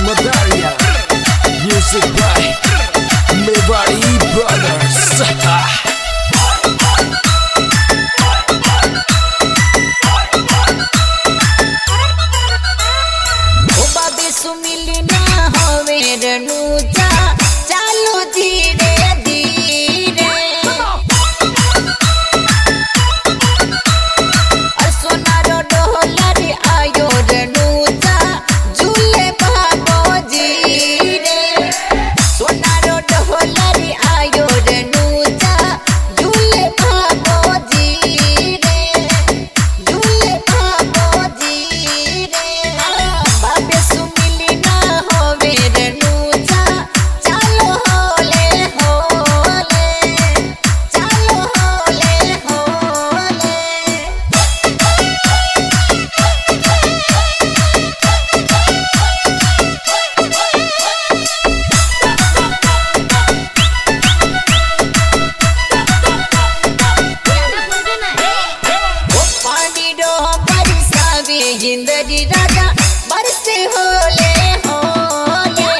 Madaria. Music by Mewari Brothers. सुमिली ना होवे रनुजा चालो धीरे धीरे और सोनारो डोलरी आयो रनुजा झूले बाबो जी रे सोनारो डोलरी आयो रनुजा झूले बाबो जी रे झूले बाबो जी रे बाबे जिंदगी राजा बरसे होले होले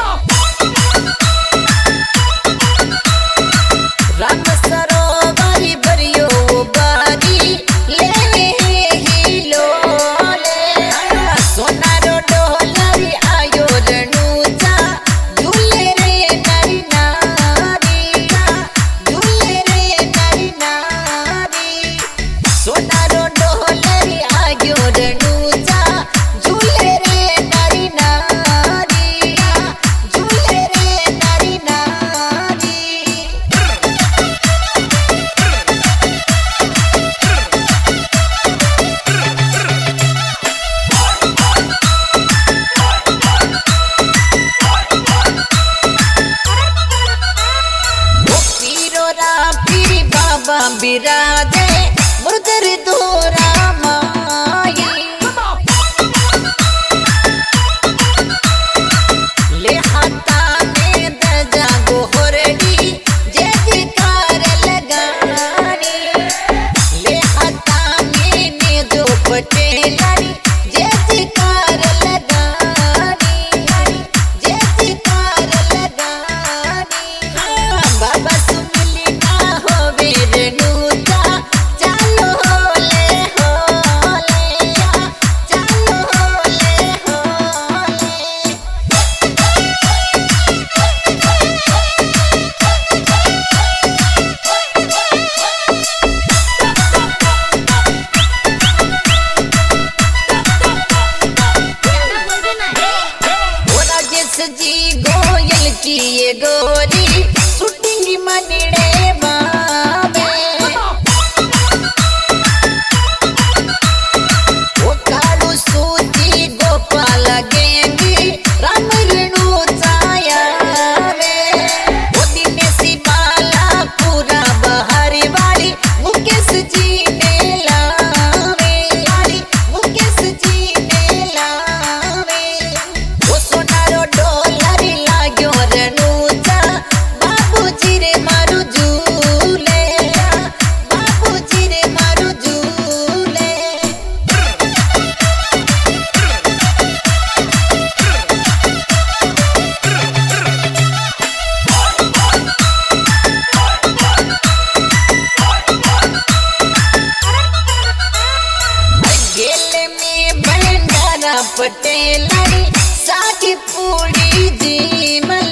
राम सरोवरी भरियो बारी ले ही लोले सोनारो डोलरी आयो रनुजा झूले रे नारी नारी झूले रे नारी नारी सोनारो डोलरी आयो रनु बाबा बिराजे मुर्दर दोरा माई ले हाथा में दजा गोहरडी जयकार लगानी ले हाथा में ने दो पटेलानी जयकार लगानी जयकार लगानी बाबा सुमिली ना होवे रनुजा चालो होले होले चालो होले होले जी गोयल की ये गोरी शूटिंग मनड़े बाबे वो कालू सूची गोपाल गेंगी राम रेणु छाया रे वो दिनेशी बाला पूरा बहारी वाली मुकेश जी ने लावे मुकेश जी ने लावे वो सोनारो डोलरी लाग्यो रनुजा बाबूजी रे मारू झूले बाबूजी रे मारू झूले गेले में भंडारा पटेलानी सागी पूरी जी